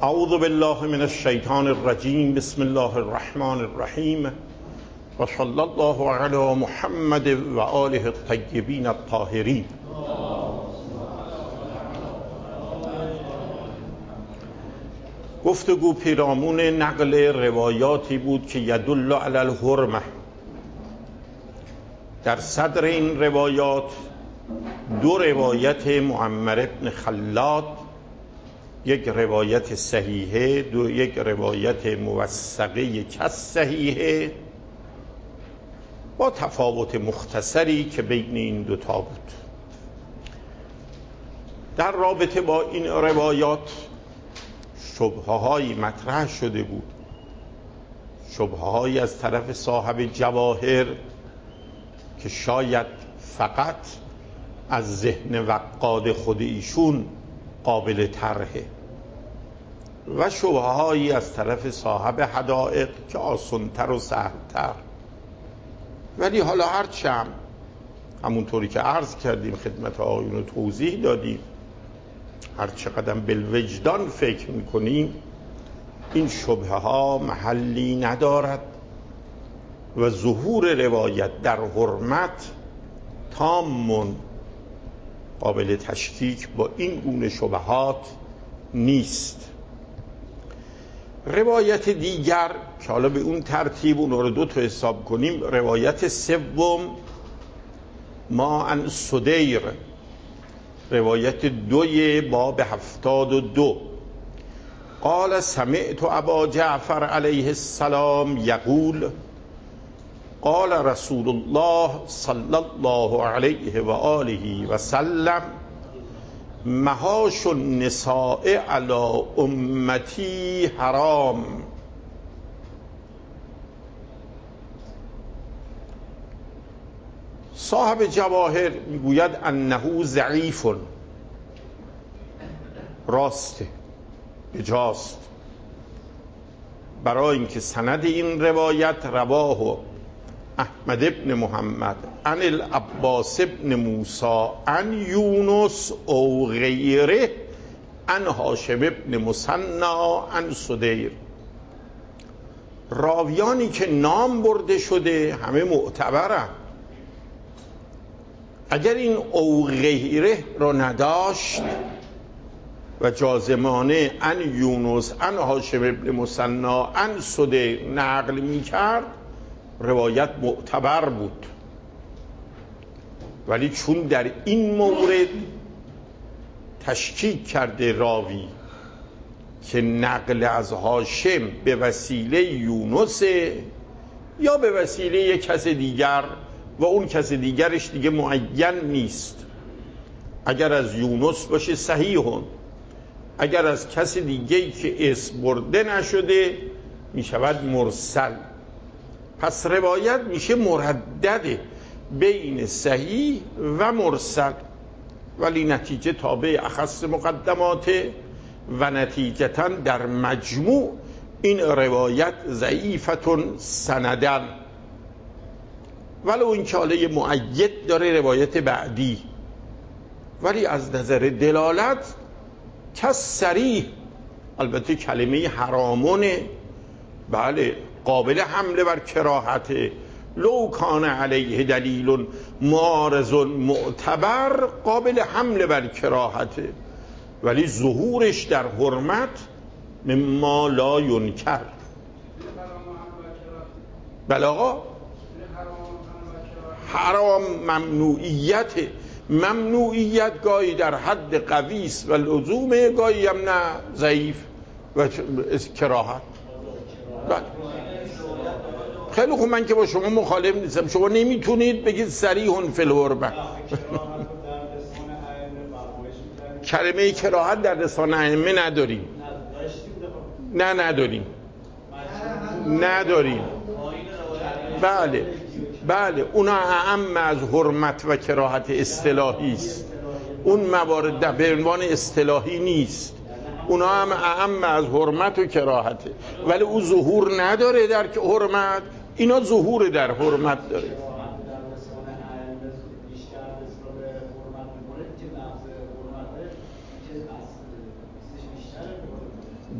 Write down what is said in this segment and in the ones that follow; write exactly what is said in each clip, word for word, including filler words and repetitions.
اعوذ بالله من الشیطان الرجیم. بسم الله الرحمن الرحیم و صلی الله علی محمد و آله الطیبین الطاهرین. گفتگو پیرامون نقل روایاتی بود که یدل علی الحرمه. در صدر این روایات دو روایت معمر بن خلاد، یک روایت صحیحه، دو یک روایت موثقه کس صحیحه، با تفاوت مختصری که بین این دوتا بود. در رابطه با این روایات شبهه‌هایی مطرح شده بود، شبهه‌هایی از طرف صاحب جواهر که شاید فقط از ذهن وقاد خود ایشون قابل طرحه و شبهه‌هایی از طرف صاحب حدائق که آسان‌تر و سهل‌تر. ولی حالا هرچند همونطوری که عرض کردیم خدمت آقایون رو توضیح دادیم، هر چقدر بالوجدان فکر میکنیم این شبهه‌ها محلی ندارد و ظهور روایت در حرمت تام قابل تشکیک با این گونه شبهات نیست. روایت دیگر که حالا به اون ترتیب اون رو دو تا حساب کنیم، روایت سوم ما عن سدیر، روایت دوی باب هفتاد و دو، قال سمعت ابا جعفر علیه السلام یقول قال رسول الله صلی الله علیه و آله و سلم محاش النساء علی امتی حرام. صاحب جواهر میگوید انه ضعیف، راسته، بجاست، برای اینکه سند این روایت رواه احمد ابن محمد عن العباس ابن موسی عن یونس او غیره عن هاشم ابن مثنی عن سدیر. راویانی که نام برده شده همه معتبرن. اگر این او غیره رو نداشت و جازمانه عن یونس عن هاشم ابن مثنی عن سدیر نقل می کرد، روایت معتبر بود. ولی چون در این مورد تشکیک کرده راوی که نقل از هاشم به وسیله یونس یا به وسیله یک کس دیگر و اون کس دیگرش دیگه معین نیست، اگر از یونس باشه صحیحون، اگر از کس دیگه‌ای که اسم برده نشده می شود مرسل. پس روایت میشه مردده بین صحیح و مرسل، ولی نتیجه تابع اخص مقدماته و نتیجتا در مجموع این روایت ضعیفتون سندن. ولو این که حاله مؤید داره روایت بعدی، ولی از نظر دلالت کس صریح، البته کلمه حرامونه، بله قابل حمله بر کراهته، لو کان علیه دلیل معارض معتبر قابل حمله بر کراهته، ولی ظهورش در حرمت مما لا ینکر. بله آقا، حرام ممنوعیت، ممنوعیت گاهی در حد قویس و لزومه، گاهی هم نه ضعیف و کراهت. بله خیلی خوب، من که با شما مخالف نیستم، شما نمیتونید بگید صریح فی الحرمه. کلمه کراهت در لسان ائمه نداریم، نه نداریم نداریم بله بله اونا اعم از حرمت و کراهت اصطلاحی است، اون موارد به عنوان اصطلاحی نیست، اونا هم اعم از حرمت و کراهته، ولی او ظهور نداره در حرمت، اینا ظهور در حرمت داره.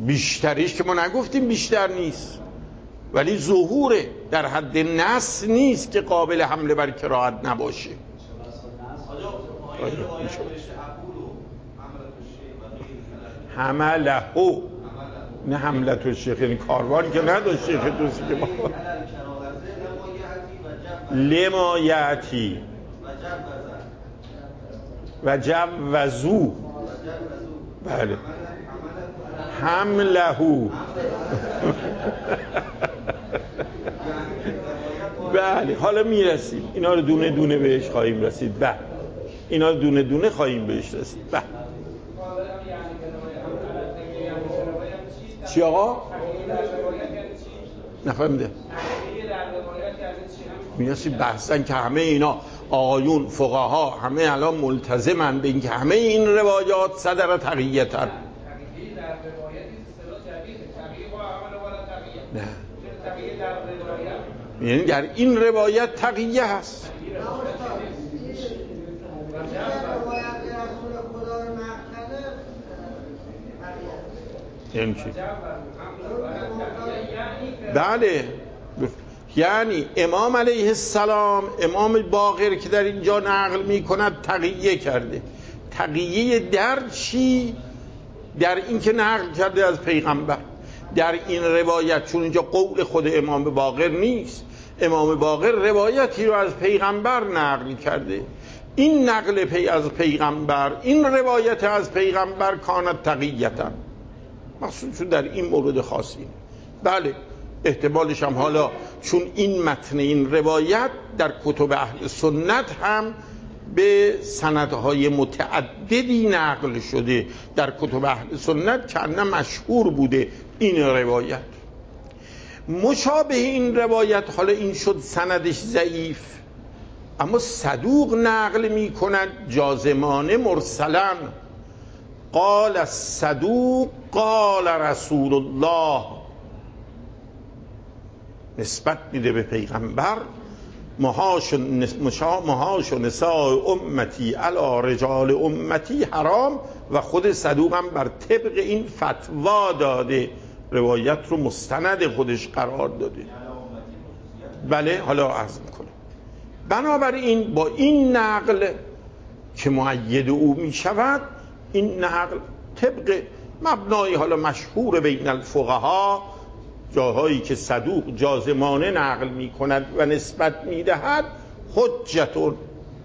بیشتریش که ما نگفتیم بیشتر نیست، ولی ظهوره، در حد نص نیست که قابل حمله بر کراهت نباشه. حمله نه حملت الشیخ، یعنی کاروان که نداشت شیخ دوستی که ما لما یعتی و جوزو، بله حملهو بله حالا میرسیم اینا رو دونه دونه بهش خواهیم رسید. بله اینا رو دونه دونه خواهیم بهش رسید. بله چی آقا؟ نفهمیده میرسید بحثن که همه اینا آقایون فقها همه الان ملتزمن به اینکه همه این روایات صدر تقییتن. نه یعنی در این روایت تقیه هست. یعنی چی؟ بله یعنی امام علیه السلام، امام باقر که در اینجا نقل می کند تقیه کرده. تقیه در چی؟ در این که نقل کرده از پیغمبر. در این روایت چون اینجا قول خود امام باقر نیست، امام باقر روایتی رو از پیغمبر نقل کرده. این نقل پی از پیغمبر، این روایت از پیغمبر کانت تقییتا، مخصوصا در این مورد خاصی. بله احتمالش هم حالا چون این متن این روایت در کتب اهل سنت هم به سندهای متعددی نقل شده، در کتب اهل سنت که انه مشهور بوده این روایت. مشابه این روایت حالا این شد سندش ضعیف، اما صدوق نقل می کند جازمانه مرسلا، قال الصدوق قال رسول الله، نسبت میده به پیغمبر. مهاش و نساء امتی علی رجال امتی حرام، و خود صدوق هم بر طبق این فتوا داده، روایت رو مستند خودش قرار داده. بله حالا عرض میکنه. بنابراین با این نقل که مؤید او می شود، این نقل طبق مبنای حالا مشهور بین الفقها، جاهایی که صدوق جازمانه نقل می کند و نسبت می دهد، حجتون.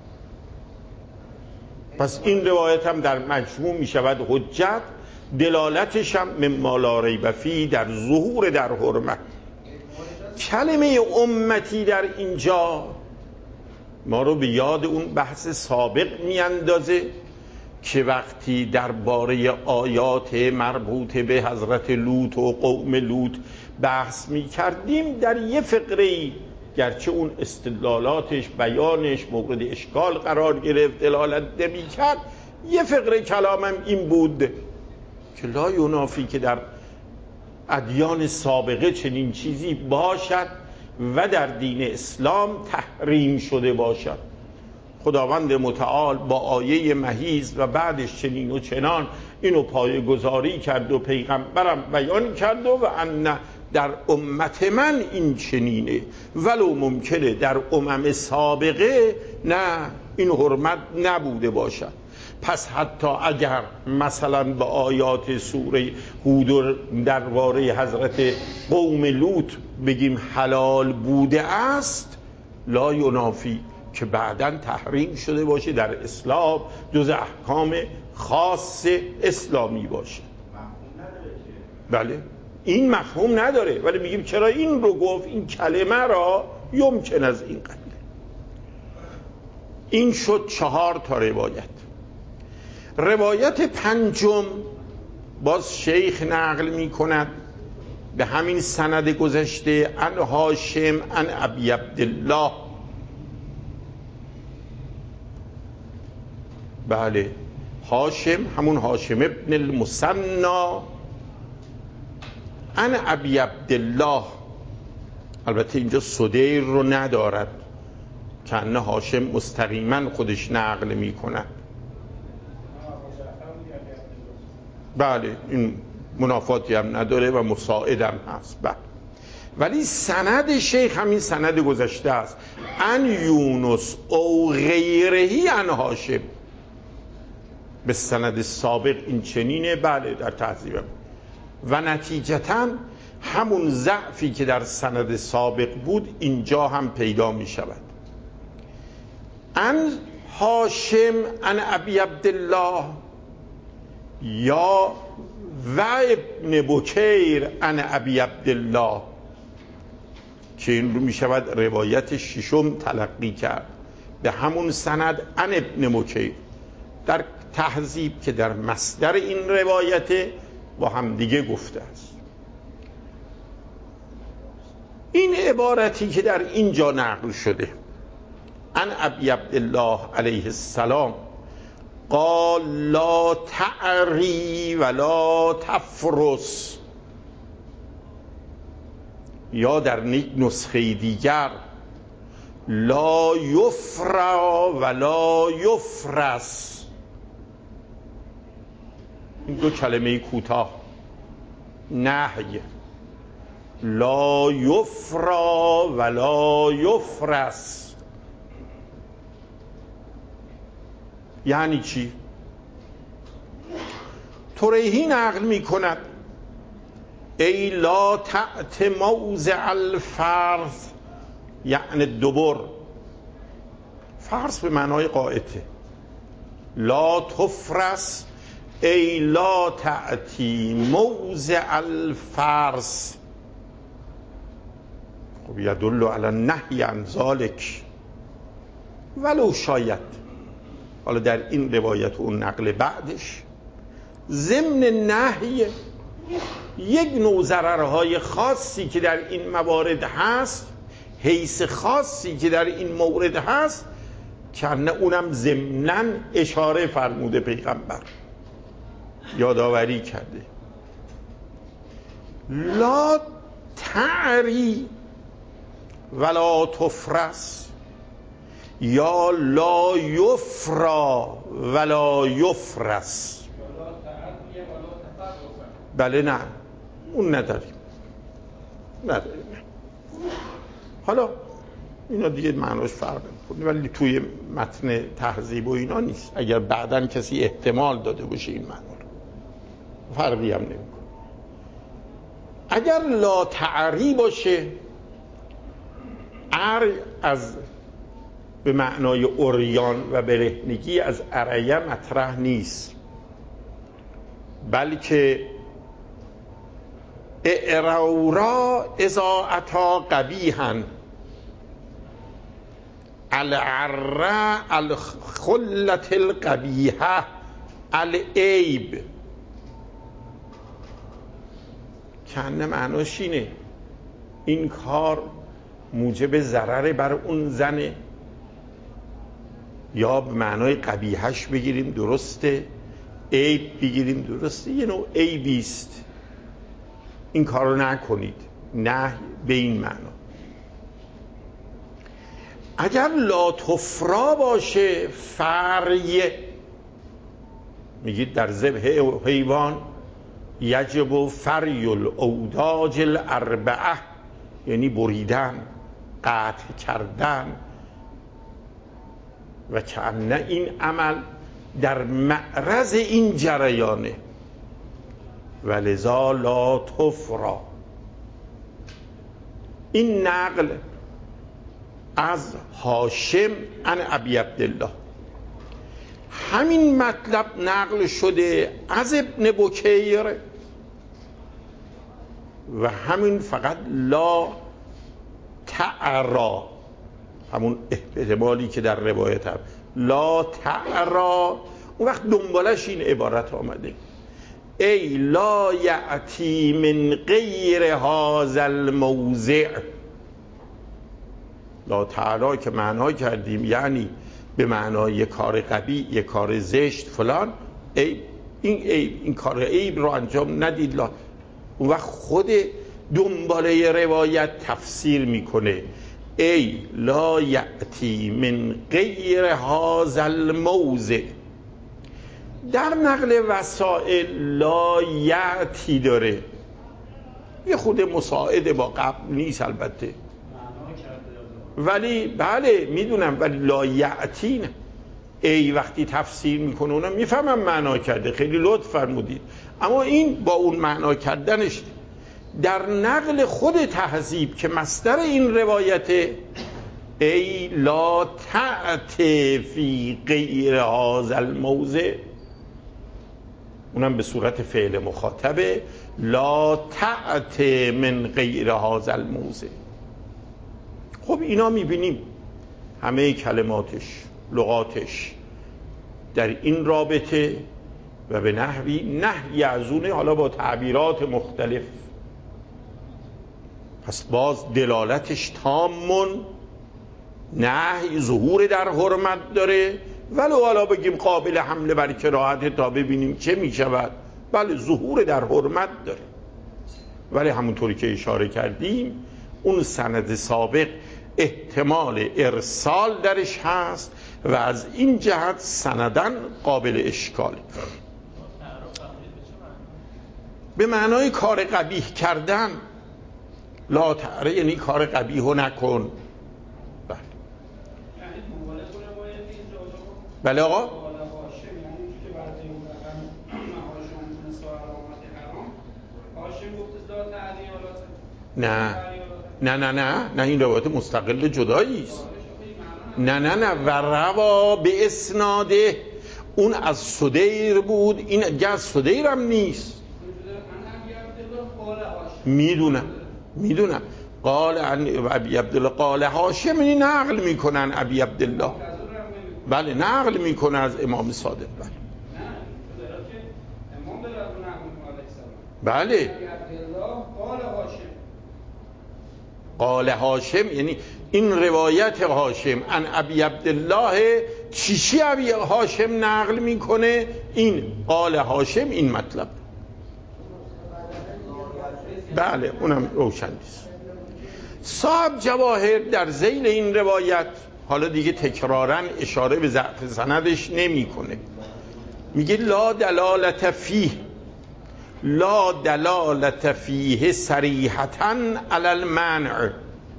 پس این روایت هم در مجموع می شود حجت، دلالتش هم مما لا ریب فیه در ظهور در حرمت. کلمه امتی در اینجا ما رو به یاد اون بحث سابق می اندازه که وقتی درباره آیات مربوط به حضرت لوط و قوم لوط بحث می کردیم، در یه فقره‌ای گرچه اون استدلالاتش بیانش مورد اشکال قرار گرفت، دلالت نمی کرد، یه فقره کلامم این بود که لا ینافی که در ادیان سابقه چنین چیزی باشد و در دین اسلام تحریم شده باشد. خداوند متعال با آیه مهیز و بعدش چنین و چنان اینو پایه گذاری کرد و پیغمبرم بیان کرد و ان در امت من این چنینه، ولو ممکنه در امم سابقه نه این حرمت نبوده باشد. پس حتی اگر مثلا به آیات سوره هود درباره حضرت قوم لوط بگیم حلال بوده است، لا ینافی که بعداً تحریم شده باشه در اسلام، جز احکام خاص اسلامی باشه. بله این مفهوم نداره، ولی میگیم چرا این رو گفت، این کلمه را یمکن از این قبیل. این شد چهار تا روایت. روایت پنجم باز شیخ نقل می کند به همین سند گذشته، عن هاشم عن ابی عبدالله. بله هاشم همون هاشم ابن المثنی عن ابی عبدالله. البته اینجا صدیر رو ندارد که انه هاشم مستقیما خودش نقل می کند. بله این منافاتی هم نداره و مساعدم هست. بله. ولی سند شیخ همین سند گذشته است، ان یونس او غیرهی ان هاشم. به سند سابق این چنینه، بله در تهذیبم، و نتیجتاً همون ضعفی که در سند سابق بود اینجا هم پیدا می شود. ان هاشم ان ابی عبدالله یا و ابن بکیر ان ابی عبدالله، که این رو می شود روایت ششم تلقی کرد به همون سند ان ابن بکیر. در تهذیب که در مصدر این روایت با هم دیگه گفته است. این عبارتی که در اینجا نقل شده ان ابی عبدالله علیه السلام قال لا تعری ولا تفرس، یا در نسخه دیگر لا یفرا ولا یفرس، این دو کلمه کوتاه نهی، لا یفرا ولا یفرس یعنی چی؟ طریحی نقل می کند ای لا تأت موضع الفرث، یعنی دبر، فرث به معنای قاعده، لا تفرس ای لا تأتی موضع الفرث. خب یدل علی النهی عن ذلک، ولو شاید حالا در این روایت و اون نقل بعدش ضمن نهی یک نوع ضررهای خاصی که در این موارد هست، حیث خاصی که در این مورد هست، کنه اونم ضمناً اشاره فرموده پیغمبر، یادآوری کرده. لا تعری ولا تفرس یا لا یفرا ولا یفرس. بله نه اون نداریم نداریم حالا اینا دیگه معناش فرق نمی‌کنه، ولی توی متن تهذیب و اینا نیست. اگر بعداً کسی احتمال داده باشه این معنا رو، فرقی هم نمی‌کنه. اگر لا تعری باشه، ار از به معنای اوریان و برهنگی از عریه مطرح نیست، بلکه اعرورا اذا اتا قبیحا، العره الخلت القبیحه العیب، کنه معناش اینه این کار موجب ضرر بر اون زنه، یا به معنای قبیحش بگیریم درسته، عیب بگیریم درسته، یه نوع عیبیست، این کار رو نکنید، نه به این معنا. اگر لا تفرا باشه، فریه، میگید در ذبح حیوان یجب فری الاوداج الاربعه، یعنی بریدن، قطع کردن، و کأنه این عمل در معرض این جریانه، ولذا لا تفرا. این نقل از هاشم عن ابی عبدالله، همین مطلب نقل شده از ابن بکیر و همین فقط لا تعرا، همون احتمالی که در روایت هم لا تعرا، اون وقت دنبالش این عبارت آمده ای لا یأتی من غیر هذا الموضع. لا تعرا که معنا کردیم یعنی به معنای یک کار قبیح، یک کار زشت فلان، ای این عیب، این کار عیب رو انجام ندید. لا، اون وقت خود دنباله روایت تفسیر میکنه ای لا یأتی من غیر هذا الموضع، در نقل وسائل لا یعتی داره، یه خود مساعده با قبل نیست البته، ولی بله میدونم، ولی لا یعتی نه. ای وقتی تفسیر میکنه اونم میفهمم معنا کرده، خیلی لطف فرمودید، اما این با اون معنا کردنش در نقل خود تهذیب که مصدر این روایته، ای لا تعت فی غیر هذا الموضع، اونم به صورت فعل مخاطبه، لا تعت من غیر هذا الموضع. خب اینا میبینیم همه کلماتش، لغاتش در این رابطه و به نحوی نهی از اونه، حالا با تعبیرات مختلف. پس باز دلالتش تامون، نهی ظهور در حرمت داره، ولو حالا بگیم قابل حمله بر کراهت تا ببینیم چه میشود، بله ظهور در حرمت داره، ولی همونطوری که اشاره کردیم اون سند سابق احتمال ارسال درش هست و از این جهت سندن قابل اشکال. به معنای کار قبیح کردن، لا تعره یعنی کار قبیح رو نکن. بله بله آقا، نه نه نه نه نه این روایت مستقل جدایی است. نه نه نه و روا به اسناده، اون از صدیر بود، این دیگه از صدیر هم نیست. میدونم میدونم قال عن ابی عبدالله قال هاشم، این نقل میکنن ابی عبدالله، بله نقل میکنه از امام صادق، بله بله قال هاشم یعنی این روایت هاشم ان ابی عبدالله، چیشی ابی هاشم نقل میکنه، این قال هاشم این مطلب، بله اونم روشن نیست. صاحب جواهر در ذیل این روایت، حالا دیگه تکرارن اشاره به ضعف سندش نمیکنه، میگه لا دلالت فیه، لا دلالت فیه صریحتاً علی المنع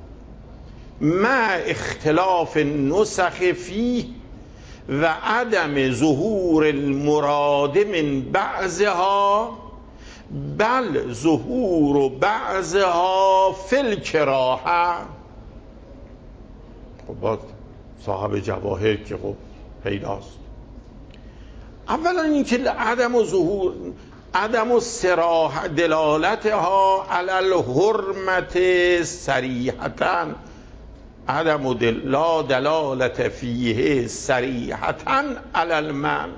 مع اختلاف النسخ فیه و عدم ظهور المراد من بعضها، بل ظهور بعضها فی الکراهه. خب باز صاحب جواهر که خب پیداست، اولا اینکه عدم و ظهور، عدم و صراح دلالتها علی الحرمت صریحتاً، عدم و دل لا دلالت فیه صریحتاً علی المنع.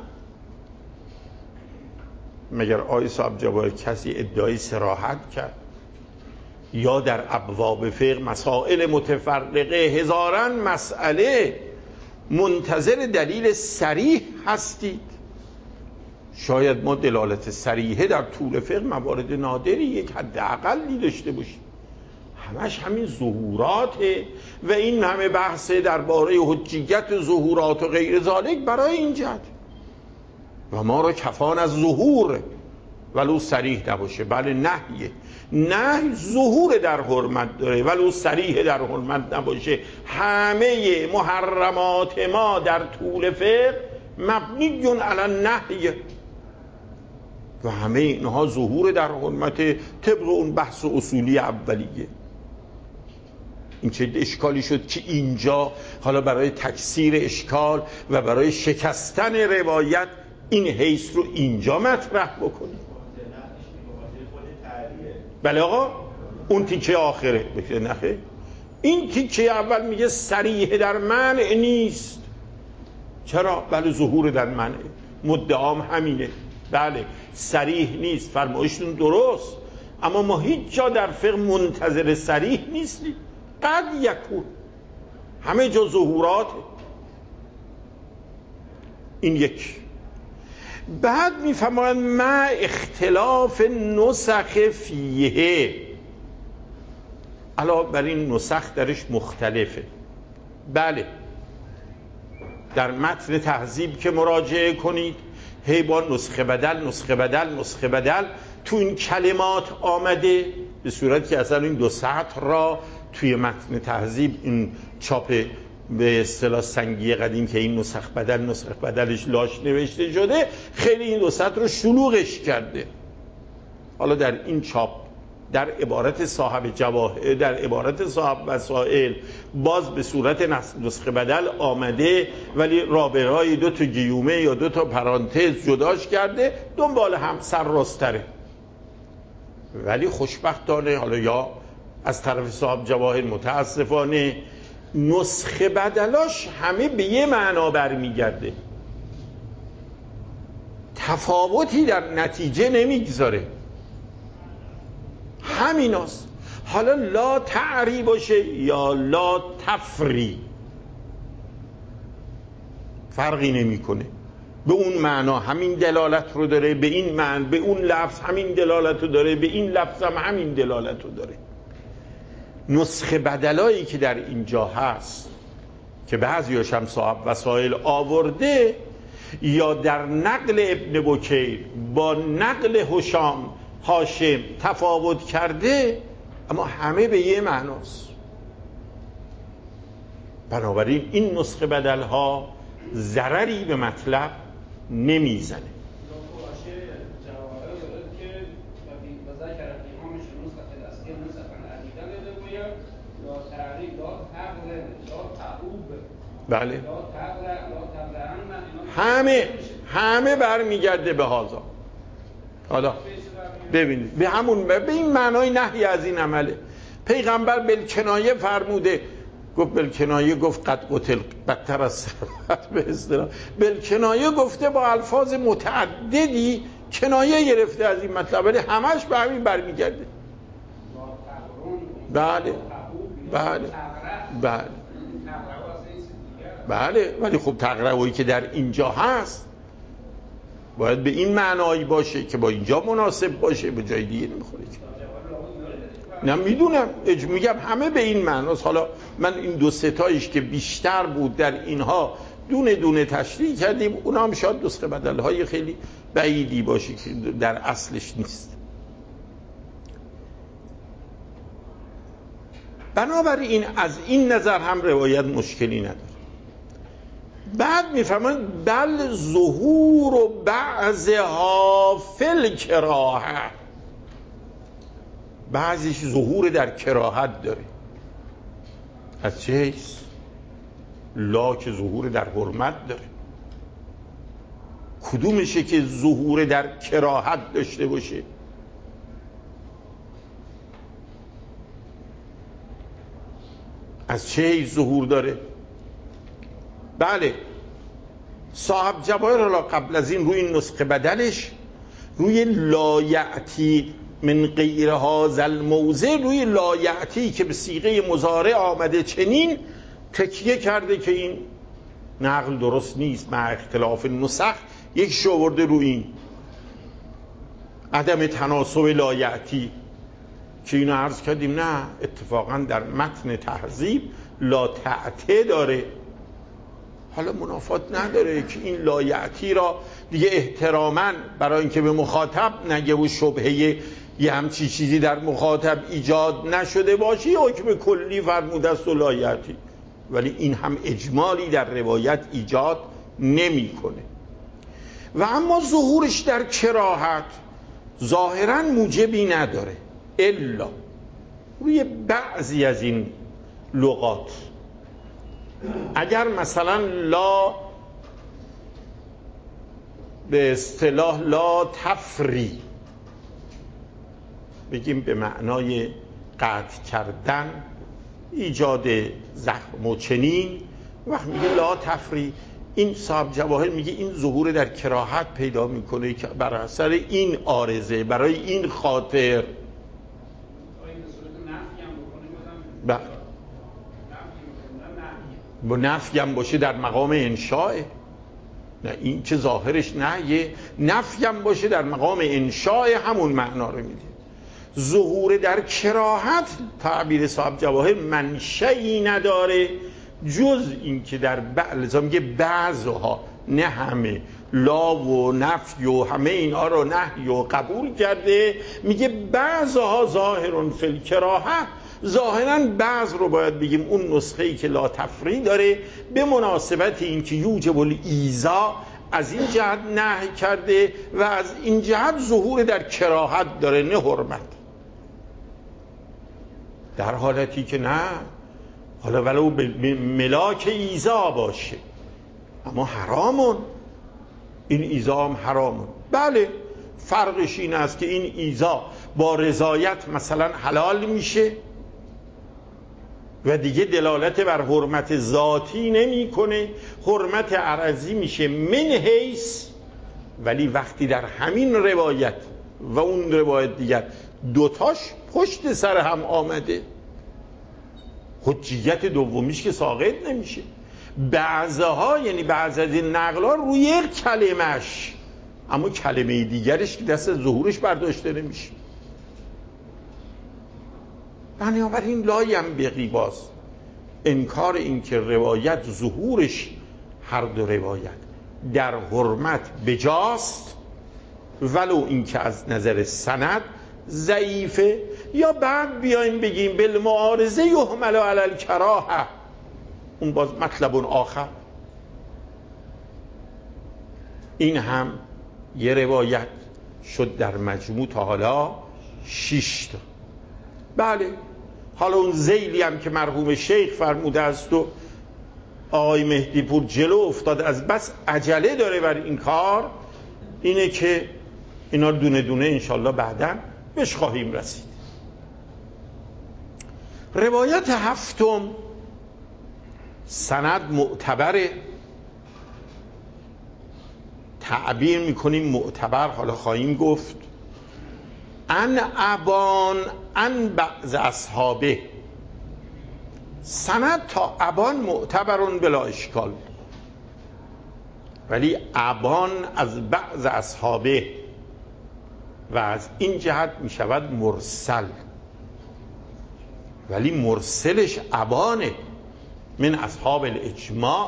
مگر آقای صاحب جواهر کسی ادعای صراحت کرد؟ یا در ابواب فقه مسائل متفرقه هزاران مسئله منتظر دلیل صریح هستید؟ شاید ما دلالت صریحه در طول فقه موارد نادری یک حداقلی داشته باشیم، همش همین ظهوراته و این همه بحث درباره حجیت ظهورات و غیر ذالک برای این جهت و ما را کفان از ظهور ولو صریح نباشه. بله نهیه، نهی ظهور در حرمت داره ولو صریح در حرمت نباشه. همه محرمات ما در طول فقه مبنی علی النهی و همه اینها ظهور در حرمت طبق اون بحث اصولی اولیه. این چه اشکالی شد که اینجا حالا برای تکثیر اشکال و برای شکستن روایت این حیث رو اینجا مطرح بکنیم؟ بله آقا، اون تیکه آخره بکنه نخه، این تیکه اول میگه صریح در منع نیست. چرا؟ بله ظهور در منع، مدعام همینه، بله صریح نیست، فرمایشتون درست، اما ما هیچ جا در فقه منتظر صریح نیستیم، قد یکون، همه جا ظهورات. این یک. بعد میفرمایند ما اختلاف نسخ فیه، علاوه بر این نسخ درش مختلفه. بله در متن تهذیب که مراجعه کنید هی با نسخه بدل نسخه بدل نسخه بدل تو این کلمات آمده، به صورتی که اصلا این دو سطر را توی متن تهذیب این چاپ به اصطلاح سنگی قدیم که این نسخ بدل نسخ بدلش لاش نوشته شده، خیلی این دو سطر رو شلوغش کرده. حالا در این چاپ در عبارت صاحب جواهر، در عبارت صاحب وسائل باز به صورت نسخه بدل آمده، ولی رابطه‌های دو تا گیومه یا دو تا پرانتز جداش کرده، دنبال هم سر راستره. ولی خوشبختانه حالا یا از طرف صاحب جواهر متاسفانه نسخه بدلاش همه به یه معنا برمیگرده، تفاوتی در نتیجه نمیگذاره، همیناست. حالا لا تعری باشه یا لا تفری فرقی نمیکنه، به اون معنا همین دلالت رو داره، به این معنی به اون لفظ همین دلالت رو داره، به این لفظ هم همین دلالت رو داره. نسخه بدلایی که در اینجا هست که بعضیاش هم صاحب وسائل آورده، یا در نقل ابن بکیر با نقل هشام هاشم تفاوت کرده، اما همه به یه معناست. بنابراین این نسخه بدل ها ضرری به مطلب نمیزنه. بله همه همه برمیگرده به هازا. حالا ببینید به همون به این معنای نهی از این عمله. پیغمبر بالکنایه فرموده، گفت بالکنایه گفت قد قتل بدتر از سرقت به اصطلاح، بالکنایه گفته با الفاظ متعددی کنایه گرفته از این مطلب، ولی همش به همین برمیگرده. بله بله بله بله ولی خب تقرعویی که در اینجا هست باید به این معنایی باشه که با اینجا مناسب باشه، به جای دیگه نمیخوره. نه میدونم، میگم همه به این معناست. حالا من این دو ستایش که بیشتر بود در اینها دونه دونه تشریح کردیم، اونا هم شاید نسخه بدلهای خیلی بعیدی باشه که در اصلش نیست. بنابراین از این نظر هم روایت مشکلی نداره. بعد میفهمن بل ظهور و بعضها فل کراهه، بعضیش ظهور در کراهت داره. از چه حیث؟ لا که ظهور در حرمت داره، کدومشه که ظهور در کراهت داشته باشه؟ از چه حیث ظهور داره؟ بله صاحب جواهر حالا قبل از این روی این نسخه بدلش روی لا یأتی من غیر هذا الموضع، روی لا یأتی که به صیغه مضارع آمده چنین تکیه کرده که این نقل درست نیست، مع اختلاف نسخ یک شورده روی این عدم تناسب لا یأتی که اینو عرض کردیم. نه اتفاقا در متن تهذیب لا تأته داره. حالا منافات نداره که این لا یأتی را دیگه احتراما برای اینکه به مخاطب نگه و شبهه یه همچی چیزی در مخاطب ایجاد نشده باشه حکم کلی فرموده است و لا یأتی، ولی این هم اجمالی در روایت ایجاد نمیکنه. و اما ظهورش در کراهت ظاهرا موجبی نداره، الا روی بعضی از این لغات اگر مثلا لا به اصطلاح لا تفری بگیم به معنای قطع کردن، ایجاد زخم و چنین، وقت میگه لا تفری، این صاحب جواهر میگه این ظهور در کراهت پیدا میکنه که بر اثر این عارضه، برای این خاطر با با نفی هم باشه در مقام انشاء. نه این که ظاهرش نهیه، نفی هم باشه در مقام انشاء همون معنا رو میده. ظهور در کراهت تعبیر صاحب جواهر منشئی نداره جز این که در بعض میگه بعضها، نه همه، لا و نفی و همه اینا رو نهی و قبول کرده. میگه بعضها ظاهرون فی الکراهه، ظاهرا بعض رو باید بگیم اون نسخه‌ای که لا تفری داره، به مناسبت این که یوجب الایذا از این جهت نهی کرده و از این جهت ظهور در کراهت داره، نه حرمت. در حالتی که نه، حالا ولو به ملاک ایذا باشه اما حرامون، این ایذا هم حرامون. بله فرقش این است که این ایذا با رضایت مثلا حلال میشه و دیگه دلالت بر حرمت ذاتی نمیکنه، حرمت عرضی میشه من حیث. ولی وقتی در همین روایت و اون روایت دیگر دوتاش پشت سر هم آمده، حجیت دومیش که ساقط نمیشه. بعضها یعنی بعض از این نقل‌ها روی یک کلمش، اما کلمه دیگرش که دست ظهورش برداشته نمیشه. بنابراین لا ینبغی باز انکار این که روایت ظهورش، هر دو روایت در حرمت بجاست، ولو این که از نظر سند ضعیفه، یا بعد بیایم بگیم بالمعارضه یحمل علی الکراهه، اون باز مطلب آخر. این هم یه روایت شد در مجموع تا حالا شش تا. بله حالا اون ذیلی هم که مرحوم شیخ فرموده است و آقای مهدی پور جلو افتاد از بس عجله داره بر این کار، اینه که اینا دونه دونه انشالله بعداً بهش خواهیم رسید. روایت هفتم سند معتبره، تعبیر میکنیم معتبر، حالا خواهیم گفت. ان ابان ان بعض اصحابه، سند تا ابان معتبرون بلا اشکال، ولی ابان از بعض اصحابه و از این جهت میشود مرسل، ولی مرسلش ابانه من اصحاب الاجماع،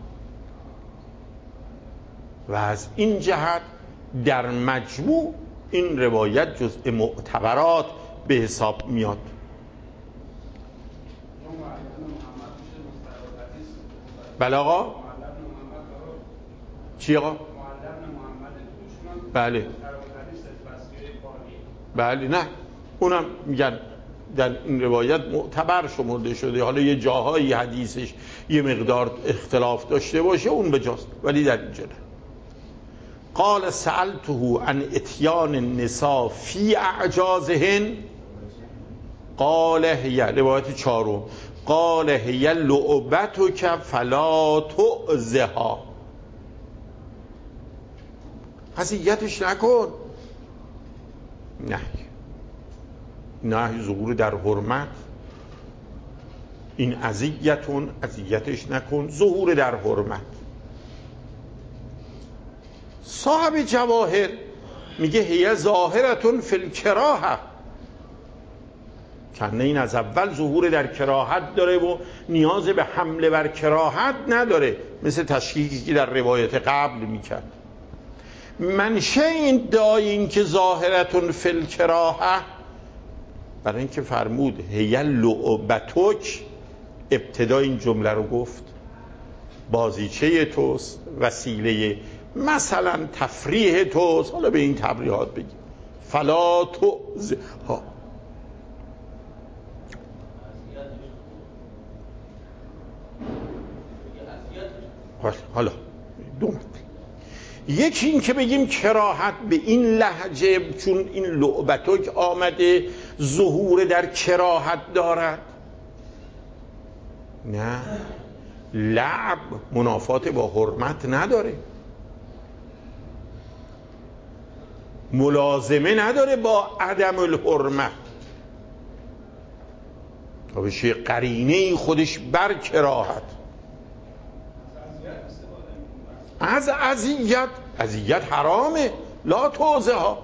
و از این جهت در مجموع این روایت جزء معتبرات به حساب میاد. بله آقا؟ چی آقا؟ بله بله نه اونم میگن در این روایت معتبر شمرده شده، حالا یه جاهایی حدیثش یه مقدار اختلاف داشته باشه اون بجاست، ولی در اینجا نه. قال سألته عن اتیان النساء فی اعجازهن قال هی، روایت چهارم، قال هی لعبتک فلا تؤذها، اذیتش نکن. نه نه ظهور در حرمت، این اذیتون، اذیتش نکن، ظهور در حرمت. صاحب جواهر میگه هی ظاهرتون فی الکراهه، کنه این از اول ظهور در کراهت داره و نیاز به حمله بر کراهت نداره، مثل تشکیکی که در روایت قبل میکرد. منشه این دای این که ظاهرتون فی الکراهه، برای اینکه فرمود هی لعبتک، ابتدای این جمله رو گفت بازیچه توست، وسیله مثلا تفریح توست، حالا به این تبریحات بگیم، فلا تؤذها. حالا دو مطلب، یکی این که بگیم کراهت به این لهجه، چون این لعبتک آمده ظهور در کراهت دارد. نه، لعب منافات با حرمت نداره، ملازمه نداره با عدم الحرمت، تا بشه قرینه خودش بر کراهت. از اذیت، اذیت حرامه، لا توزها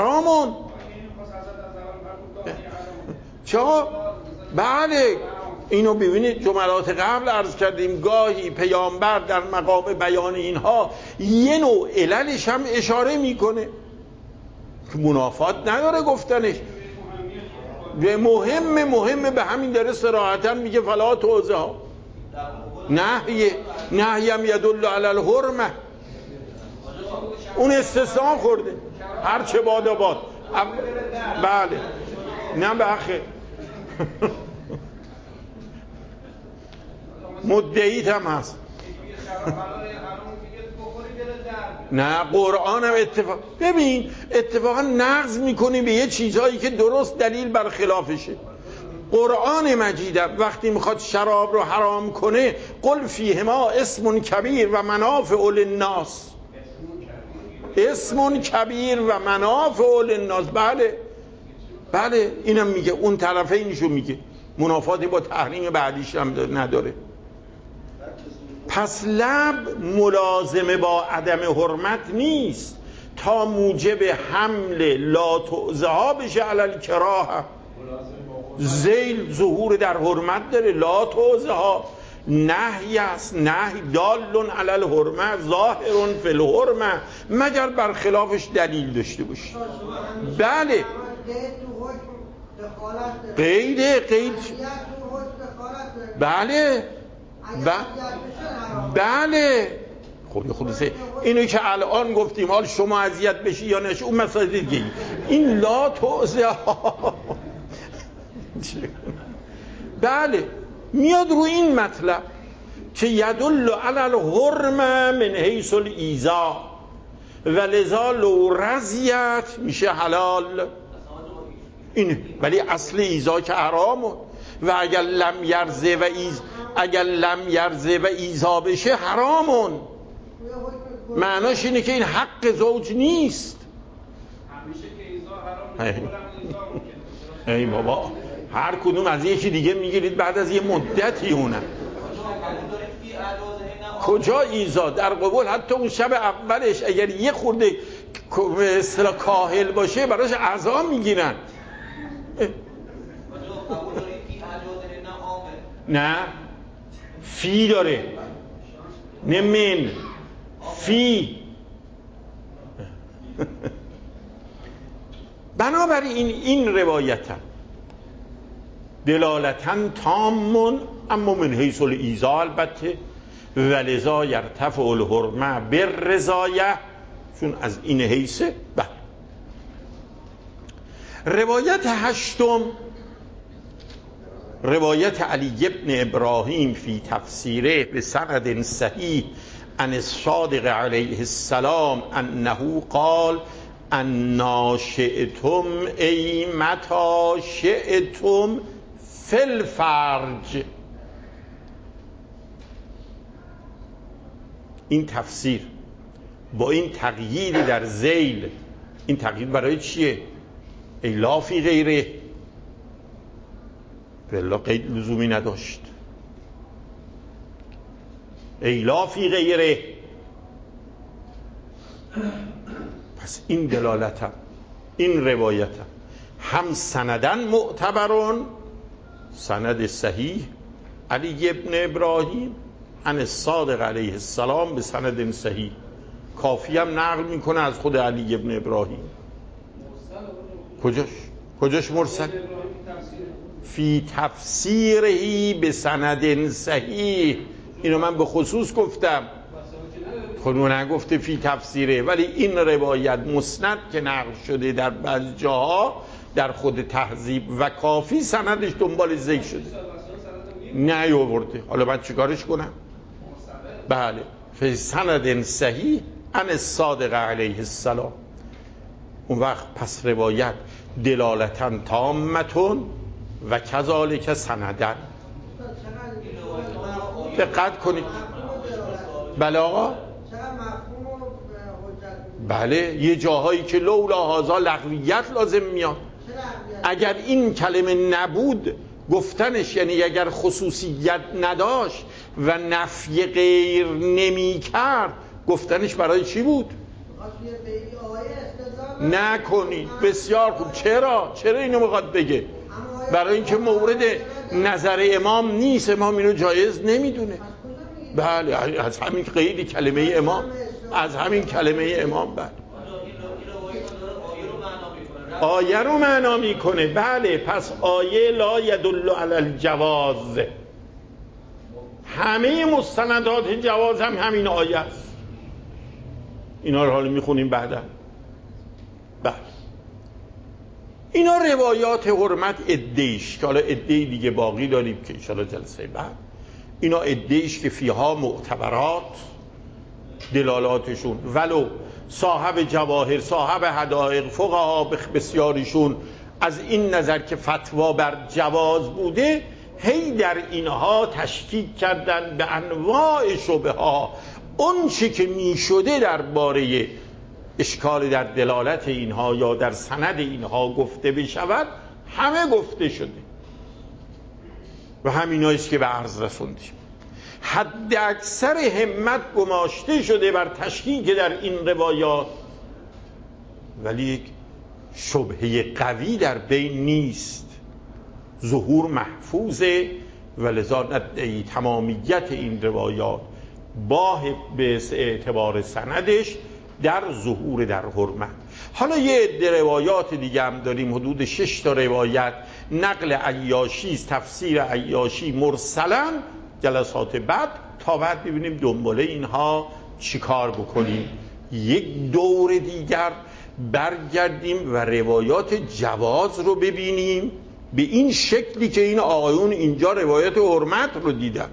حرامون. چه؟ بله اینو ببینید جملات قبل عرض کردیم گاهی پیامبر در مقام بیان اینها یه نوع عللش هم اشاره میکنه که منافات نداره گفتنش، مهمه مهمه به همین داره صراحتا میگه فلا توزها، نهی نهی هم یدل علی الحرمه، اون استثناء خورده هر چه باد و باد. بله نه به اخه مدعیت هم هست. نه قرآن هم اتفاق ببین اتفاقا نقض میکنی به یه چیزهایی که درست دلیل بر خلافشه. قرآن مجید وقتی میخواد شراب رو حرام کنه قل فیهما اسم کبیر و منافع للناس، اسم کبیر و منافع للناس. بله بله اینم میگه، اون طرفینشو میگه، منافاتی با تحریم بعدیش هم نداره. پس لب ملازمه با عدم حرمت نیست تا موجب حمل لا تعزها بشه علی الکراهه. ذیل ظهور در حرمت داره، لا تعزها نهی است، نهی دال علی الحرمه ظاهر فی الحرمه مگر بر خلافش دلیل داشته باشه. بله قید قید بله ب... بله خب خلاصه اینو که الان گفتیم حال شما اذیت بشی یا نشه اون مسئله دیگه. این لا تعزها بله میاد رو این مطلب که یدل علی الحرمه من حیث الایذا و لذا لو رضیت میشه حلال اینه، ولی اصل ایذا که حرامه و اگر لم یرزه و ایز اگر لم یرزه و ایذا بشه حرامون. معناش اینه که این حق زوج نیست. ای بابا هر کدوم از یکی دیگه میگیرید بعد از یه مدتی اونه کجا ایذا در قبول حتی اون شب اولش اگر یه خورده به اصطلاح کاهل باشه براش عزا میگیرن. نه فی داره نه من فی. بنابراین این روایتا دلالتا تامون اما من حیث الایذا البته ولذا یرتفع الحرمه بالرضایه چون از این حیثه. بله روایت هشتم روایت علی ابن ابراهیم فی تفسیره به سند صحیح عن الصادق علیه السلام انه قال انا شئتم ای متا شئتم فی الفرج. این تفسیر با این تقیید در ذیل، این تقیید برای چیه؟ ای لا فی غیره، بلا قید لزومی نداشت. ای لا فی غیره، پس این دلالت هم این روایت هم, هم سندن معتبرون سند صحیح علی ابن ابراهیم عن الصادق علیه السلام به سند صحیح کافی هم نقل میکنه از خود علی ابن ابراهیم. کجاش کجاش مرسل؟ فی تفسیرهی به سند صحیح. اینو من به خصوص گفتم، خودمو نگفته فی تفسیره، ولی این روایت مسند که نقل شده در بعض جاها در خود تهذیب و کافی سندش دنبال ذکر شده نیاورده. حالا من چیکارش کنم؟ بله فی سند صحیح عن الصادق علیه السلام. اون وقت پس روایت دلالتا تامتون و کذالک سندن. دقت کنید. بله آقا بله یه جاهایی که لولا هازا لغویت لازم میاد. اگر این کلمه نبود گفتنش یعنی اگر خصوصیت نداشت و نفی غیر نمی کرد گفتنش برای چی بود؟ نکنید. بسیار خوب. چرا؟ چرا اینو میخواد بگه؟ برای اینکه مورد نظر امام نیست، امام اینو جایز نمیدونه. بله از همین قید کلمه امام، از همین کلمه امام. بله آیه رو معنا میکنه. بله پس آیه لا یدل علی الجواز، همه مستندات جواز هم همین آیه است. اینا رو حالا میخونیم بعدا. بله اینا روایات حرمت ادعیش که حالا ادعی دیگه باقی داریم که انشاءالله جلسه بعد. اینا ادعیش که فیها معتبرات، دلالاتشون ولو صاحب جواهر صاحب حدائق فقها بسیاریشون از این نظر که فتوا بر جواز بوده، هی در اینها تشکیک کردن به انواع شبه ها. اون چی که می شده درباره اشکال در دلالت اینها یا در سند اینها گفته بشود همه گفته شده و همیناییست که به عرض رسوندیم. حد اکثر همت گماشته شده بر تشکیک در این روایات، ولی یک شبهه قوی در بین نیست. ظهور محفوظه و لذا ندعی تمامیت این روایات با به اعتبار سندش در ظهور در حرمت. حالا یه عده روایات دیگه هم داریم، حدود شش تا روایت نقل عیاشی، تفسیر عیاشی مرسلا. جلسات بعد تا بعد ببینیم دنباله اینها چیکار بکنیم. یک دور دیگر برگردیم و روایات جواز رو ببینیم به این شکلی که این آقایون اینجا روایت حرمت رو دیدن.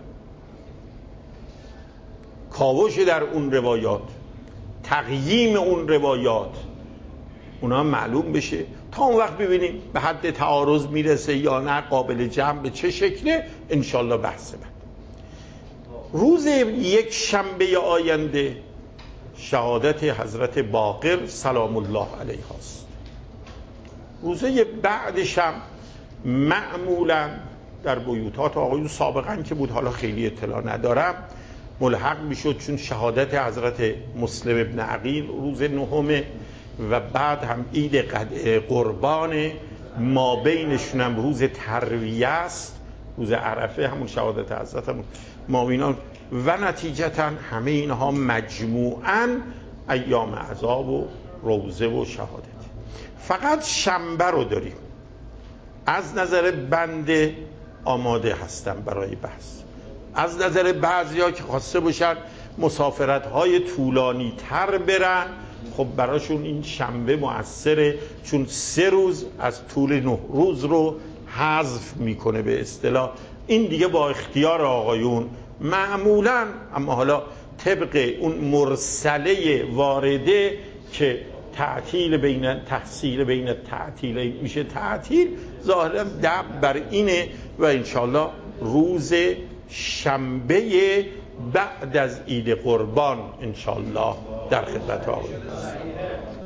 کاوش در اون روایات، تقییم اون روایات، اونا معلوم بشه تا اون وقت ببینیم به حد تعارض میرسه یا نه، قابل جمع به چه شکله. انشالله بحث بعد. روز یک شنبه آینده شهادت حضرت باقر سلام الله علیه است. روزه بعدش هم معمولا در بیوتات آقایون سابقا که بود، حالا خیلی اطلاع ندارم، ملحق میشد چون شهادت حضرت مسلم ابن عقیل روز نهمه و بعد هم عید قربان، ما بینشون هم روز ترویه است، روز عرفه همون شهادت حضرت ما اینا، و نتیجتا همه اینها مجموعاً ایام عذاب و روزه و شهادت. فقط شنبه رو داریم. از نظر بنده آماده هستم برای بحث. از نظر بعضیا که خواسته باشن مسافرت های طولانی تر برن، خب براشون این شنبه مؤثره، چون سه روز از طول نه روز رو حذف میکنه به اصطلاح. این دیگه با اختیار آقایون معمولا، اما حالا طبق اون مرسله وارده که تعطیل بین تحصیل بین تعطیل میشه تعطیل، ظاهرا دب بر اینه و انشالله روز شنبه بعد از عید قربان انشالله در خدمت آقایون.